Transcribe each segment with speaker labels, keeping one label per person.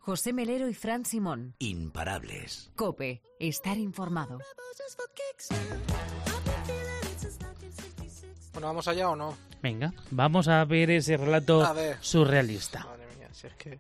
Speaker 1: José Melero y Fran Simón.
Speaker 2: Imparables.
Speaker 1: COPE. Estar informado.
Speaker 3: Bueno, ¿vamos allá o no?
Speaker 4: Venga, vamos a ver ese relato surrealista.
Speaker 3: Madre mía, si es que...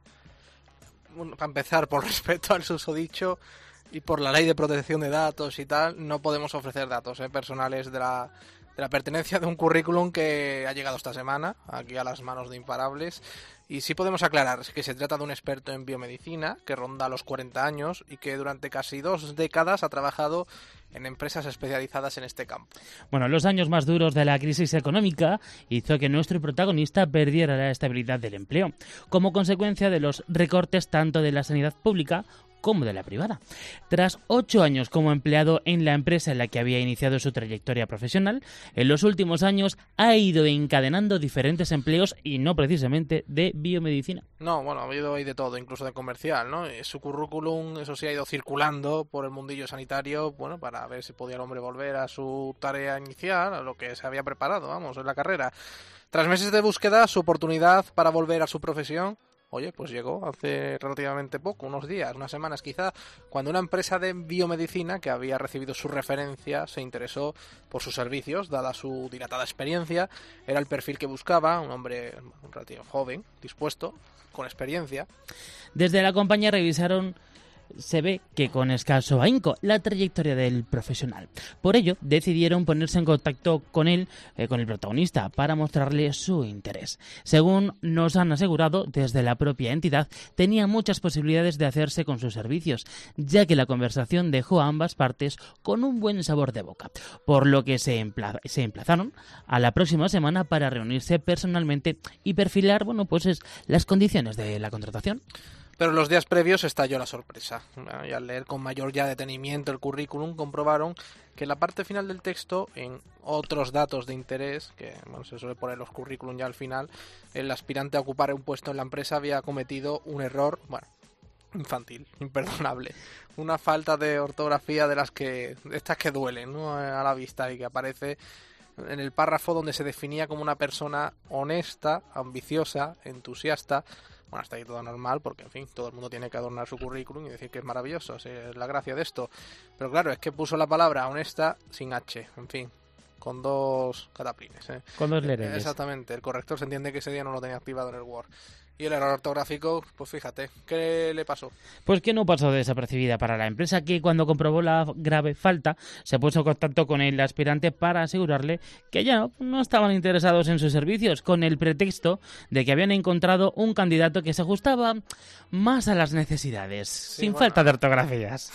Speaker 3: Bueno, para empezar, por respeto al susodicho y por la ley de protección de datos y tal, no podemos ofrecer datos personales de la pertenencia de un currículum que ha llegado esta semana, aquí a las manos de Imparables. Y sí podemos aclarar que se trata de un experto en biomedicina que ronda los 40 años y que durante casi 2 décadas ha trabajado en empresas especializadas en este campo.
Speaker 4: Bueno, los años más duros de la crisis económica hizo que nuestro protagonista perdiera la estabilidad del empleo, como consecuencia de los recortes tanto de la sanidad pública como de la privada. Tras 8 años como empleado en la empresa en la que había iniciado su trayectoria profesional, en los últimos años ha ido encadenando diferentes empleos y no precisamente de biomedicina.
Speaker 3: No, bueno, ha habido ahí de todo, incluso de comercial, ¿no? Su currículum, eso sí, ha ido circulando por el mundillo sanitario, bueno, para ver si podía el hombre volver a su tarea inicial, a lo que se había preparado, vamos, en la carrera. Tras meses de búsqueda, su oportunidad para volver a su profesión, oye, pues llegó hace relativamente poco, unos días, unas semanas quizá, cuando una empresa de biomedicina que había recibido su referencia se interesó por sus servicios, dada su dilatada experiencia. Era el perfil que buscaba, un hombre relativamente joven, dispuesto, con experiencia.
Speaker 4: Desde la compañía revisaron, se ve que con escaso ahínco, la trayectoria del profesional. Por ello, decidieron ponerse en contacto con él, con el protagonista, para mostrarle su interés. Según nos han asegurado desde la propia entidad, tenía muchas posibilidades de hacerse con sus servicios, ya que la conversación dejó a ambas partes con un buen sabor de boca, por lo que se emplazaron a la próxima semana para reunirse personalmente y perfilar, bueno, pues las condiciones de la contratación.
Speaker 3: Pero en los días previos estalló la sorpresa. Y al leer con mayor ya detenimiento el currículum, comprobaron que en la parte final del texto, en otros datos de interés, que bueno, se suele poner los currículum ya al final, el aspirante a ocupar un puesto en la empresa había cometido un error, bueno, infantil, imperdonable. Una falta de ortografía de estas que duelen, ¿no?, a la vista, y que aparece en el párrafo donde se definía como una persona honesta, ambiciosa, entusiasta. Bueno, hasta ahí todo normal, porque, en fin, todo el mundo tiene que adornar su currículum y decir que es maravilloso, es la gracia de esto. Pero claro, es que puso la palabra honesta sin H, en fin, con 2 cataplines.
Speaker 4: Con 2 letras.
Speaker 3: Exactamente, el corrector se entiende que ese día no lo tenía activado en el Word. Y el error ortográfico, pues fíjate, ¿qué le pasó?
Speaker 4: Pues que no pasó desapercibida para la empresa, que cuando comprobó la grave falta se puso en contacto con el aspirante para asegurarle que ya no estaban interesados en sus servicios, con el pretexto de que habían encontrado un candidato que se ajustaba más a las necesidades,
Speaker 3: sí,
Speaker 4: sin
Speaker 3: bueno,
Speaker 4: falta de ortografías.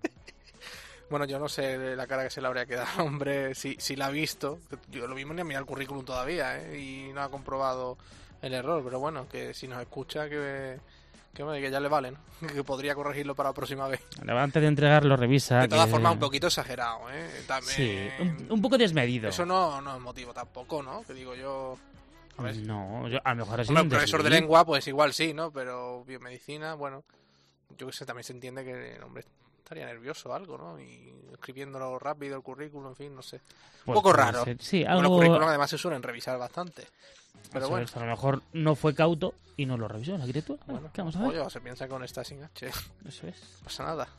Speaker 3: Bueno, yo no sé la cara que se le habría quedado, hombre, si la ha visto. Yo lo mismo ni ha mirado el currículum todavía, y no ha comprobado el error, pero bueno, que si nos escucha, que ya le vale, ¿no? Que podría corregirlo para la próxima vez.
Speaker 4: Antes de entregarlo, revisa.
Speaker 3: De todas formas, un poquito exagerado, También,
Speaker 4: sí, un poco desmedido.
Speaker 3: Eso no es motivo tampoco, ¿no? Que digo yo... A ver.
Speaker 4: No, a lo mejor es
Speaker 3: un profesor de lengua, pues igual sí, ¿no? Pero biomedicina, bueno, yo que sé, también se entiende que el hombre estaría nervioso o algo, ¿no? Y escribiéndolo rápido, el currículum, en fin, no sé. Un poco raro.
Speaker 4: Sí,
Speaker 3: algo... Bueno, los currículum además se suelen revisar bastante. Pero bueno,
Speaker 4: a lo mejor no fue cauto y no lo revisó la arquitectura.
Speaker 3: Bueno,
Speaker 4: ¿qué vamos a ver?
Speaker 3: Oye, se piensa que con esta sin H.
Speaker 4: Eso es.
Speaker 3: No pasa nada.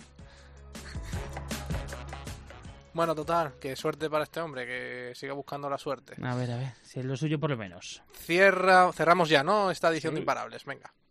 Speaker 3: Bueno, total, que suerte para este hombre, que siga buscando la suerte.
Speaker 4: A ver, si es lo suyo por lo menos.
Speaker 3: Cerramos ya, ¿no? Esta edición de Imparables, venga.